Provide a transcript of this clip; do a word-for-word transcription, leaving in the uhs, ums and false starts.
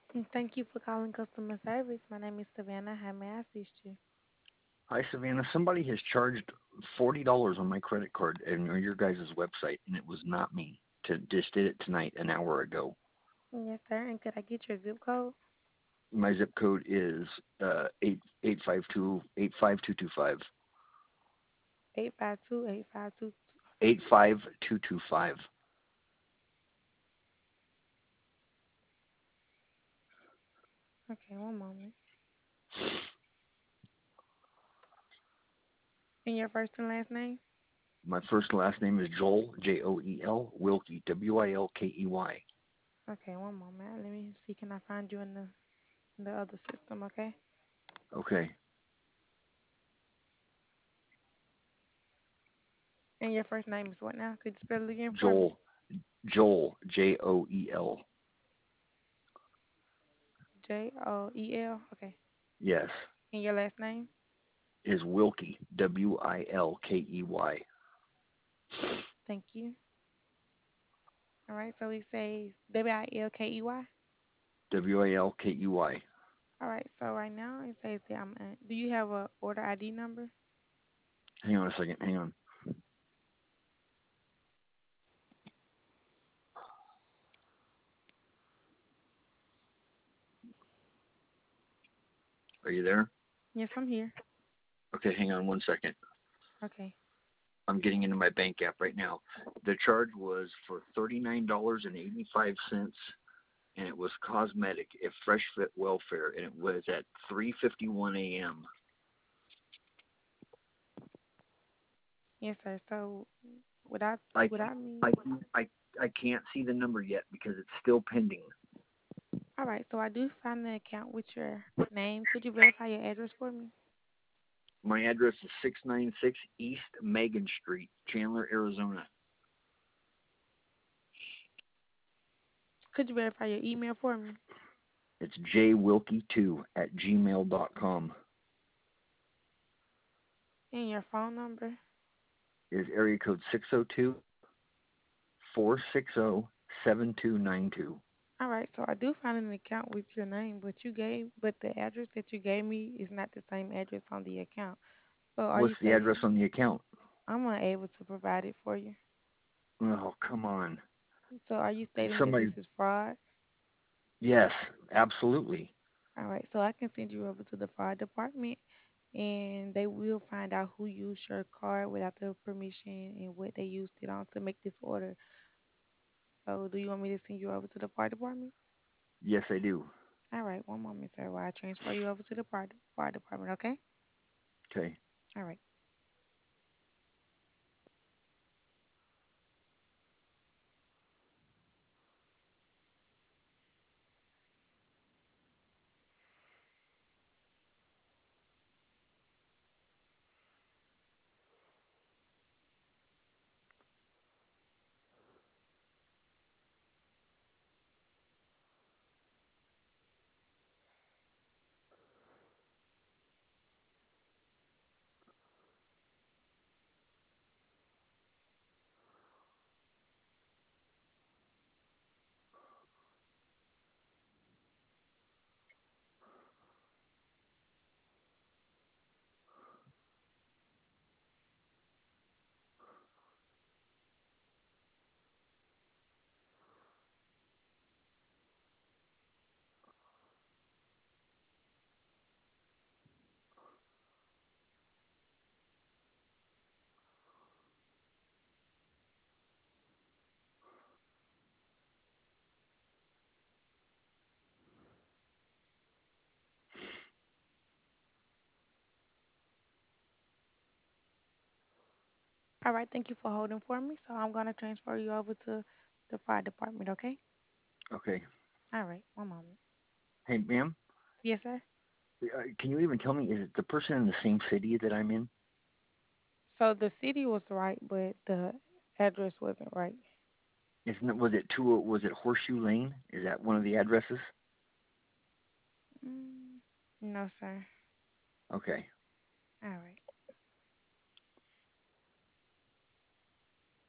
Mm, Thank you for calling customer service. My name is Savannah. How may I assist you? Hi, Savannah. Somebody has charged forty dollars on my credit card and your guys' website, and it was not me. To just did it tonight, an hour ago. Yes, sir. And could I get your zip code? My zip code is uh eight eight five two eight five two two five Eight five two eight five two. eight five two two five. Okay, one moment. And your first and last name? My first and last name is Joel, J O E L, Wilkie, W I L K E Y. Okay, one moment. Let me see. Can I find you in the in the other system? Okay. Okay. And your first name is what now? Could you spell it again for me? Joel, Joel, J O E L. J O E L. Okay. Yes, And your last name? is Wilkie, W I L K E Y. Thank you. All right. So we say W I L K E Y. W I L K E Y. All right. So right now it says that I'm. Uh, do you have a order I D number? Hang on a second. Hang on. Are you there? Yes, I'm here. Okay, hang on one second. Okay. I'm getting into my bank app right now. The charge was for thirty-nine dollars and eighty-five cents, and it was cosmetic at Fresh Fit Welfare, and it was at three fifty-one a m. Yes, sir. So without I, without I, me. I, I can't see the number yet because it's still pending. All right. So I do find the account with your name. Could you verify your address for me? My address is six ninety-six East Megan Street, Chandler, Arizona. Could you verify your email for me? It's j wilkie two at gmail dot com. And your phone number? Is area code six oh two, four six zero, seven two nine two. All right. So I do find an account with your name, but you gave, but the address that you gave me is not the same address on the account. So are What's you the saying address on the account? I'm unable to provide it for you? Oh, come on. So are you stating that this Somebody, is fraud? yes, absolutely. All right. So I can send you over to the fraud department, and they will find out who used your card without their permission and what they used it on to make this order. So do you want me to send you over to the fire department? Yes, I do. All right, one moment, sir, while I transfer you over to the fire, fire department, okay? Okay. All right. All right, thank you for holding for me. So I'm going to transfer you over to the fire department, okay? Okay. All right, one moment. Hey, ma'am, Yes, sir. uh, can you even tell me, is it the person in the same city that I'm in? So the city was right, but the address wasn't right. Isn't it, was it two, was it Horseshoe Lane? Is that one of the addresses? Mm, no, sir. Okay. All right.